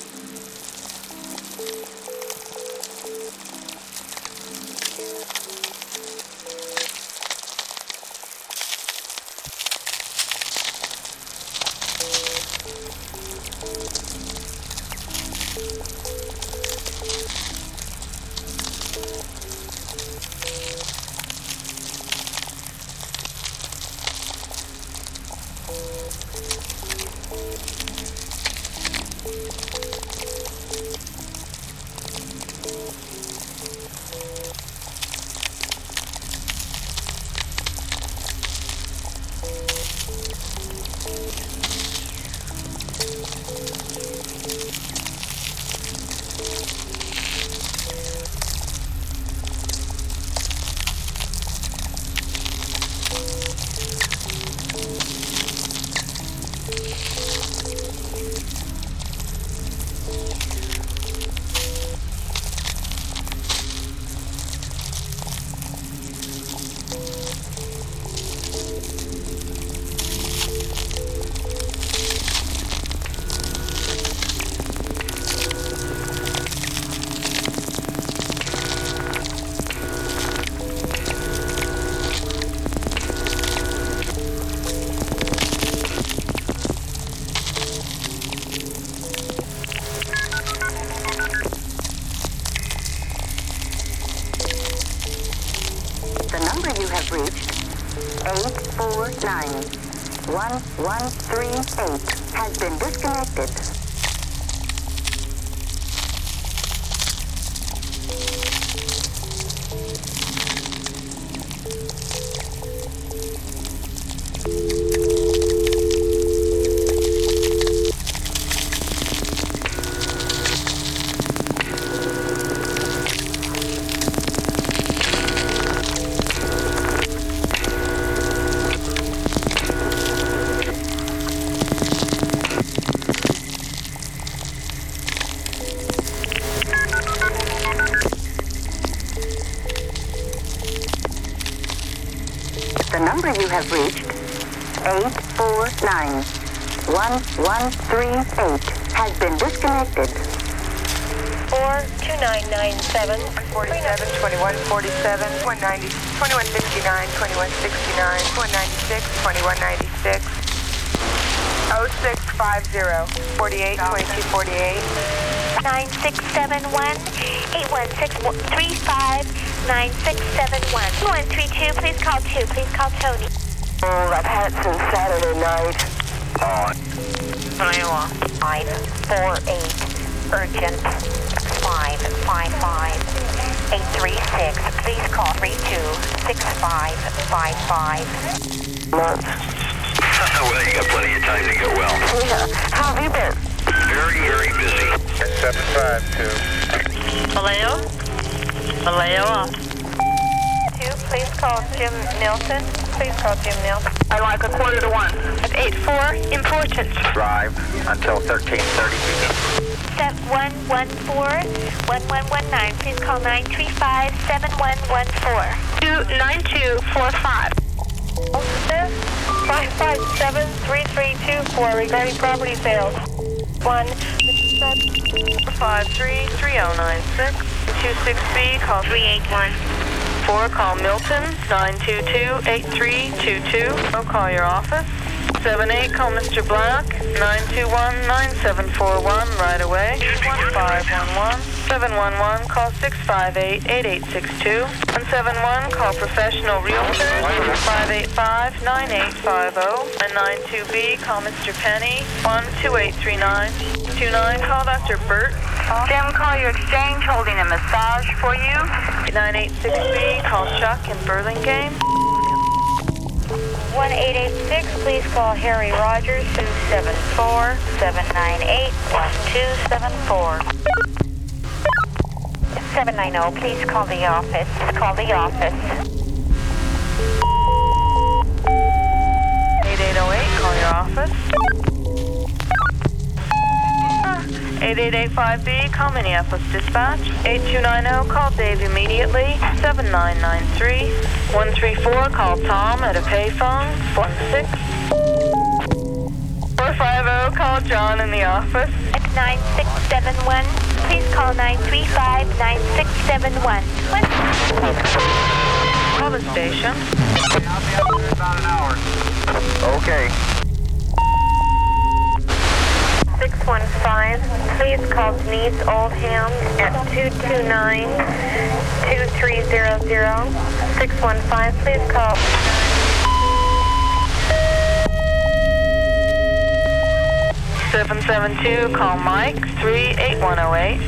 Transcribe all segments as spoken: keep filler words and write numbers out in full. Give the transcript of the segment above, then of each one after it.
one one three eight has been disconnected. The number you have reached, eight four nine, one one three eight, has been disconnected. four two nine nine seven, forty-seven, twenty-one forty-seven, one ninety, twenty-one sixty-nine, twenty-one sixty-nine, one ninety-six, twenty-one ninety-six, oh six five zero, forty-eight, twenty-two forty-eight, nine six seven one, eight one six three five, nine six seven one, one three two, please call two, please call Tony. Oh, I've had it since Saturday night. On. Iowa. five four eight, urgent, five five five, eight three six, please call three two six five five five. Months. Well, you got plenty of time to get well. Yeah. How have you been? Very, very busy. seven five two. Vallejo? Vallejo. Two, please call Jim Nelson. Please call Jim Nelson. I like a quarter to one. At eight four, important. Drive until thirteen thirty p.m. Set one one four, one one one nine. Please call nine three five, seven one one four. Two nine two four five. five five seven, three three two four regarding property sales. One. Five three three oh nine six. Two six B. Call three eight one. Four. Call Milton. Nine two two eight three two two. I'll call your office. Seven eight. Call Mister Black. Nine two one nine seven four one. Right away. One five one one. Seven one one. Call six five eight eight eight six two. One seven one. Call Professional Realtor. Five eight five nine eight five zero. And nine two B. Call Mister Penny. One two eight three nine. Two nine. Call Doctor Burt. Jim, call your exchange holding a massage for you. nine eight six B. Call Chuck in Burlingame. one eight eight six, please call Harry Rogers, two seven four, seven nine eight, one two seven four. seven nine zero, please call the office. Call the office. eight eight oh eight, call your office. eight eight eight five B, call Minneapolis Dispatch. eight two nine zero, call Dave immediately. seven nine nine three. one three four, call Tom at a payphone. one six. four five zero, call John in the office. It's nine six seven one. Please call nine three five, nine six seven one. Call the station. I'll be up in about an hour. Okay. six one five, please call Denise Oldham at two two nine, two three zero zero. six one five, please call. seven seven two, call Mike, three eight one zero eight.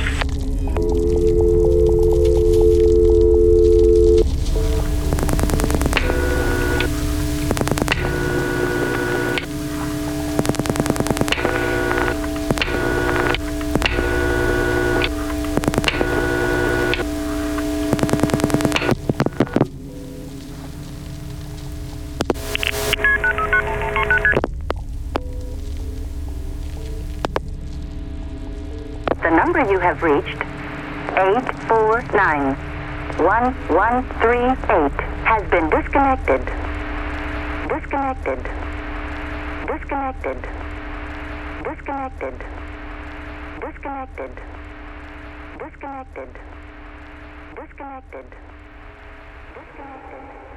The number you have reached, eight four nine, one one three eight, has been disconnected. Disconnected. Disconnected. Disconnected. Disconnected. Disconnected. Disconnected. Disconnected.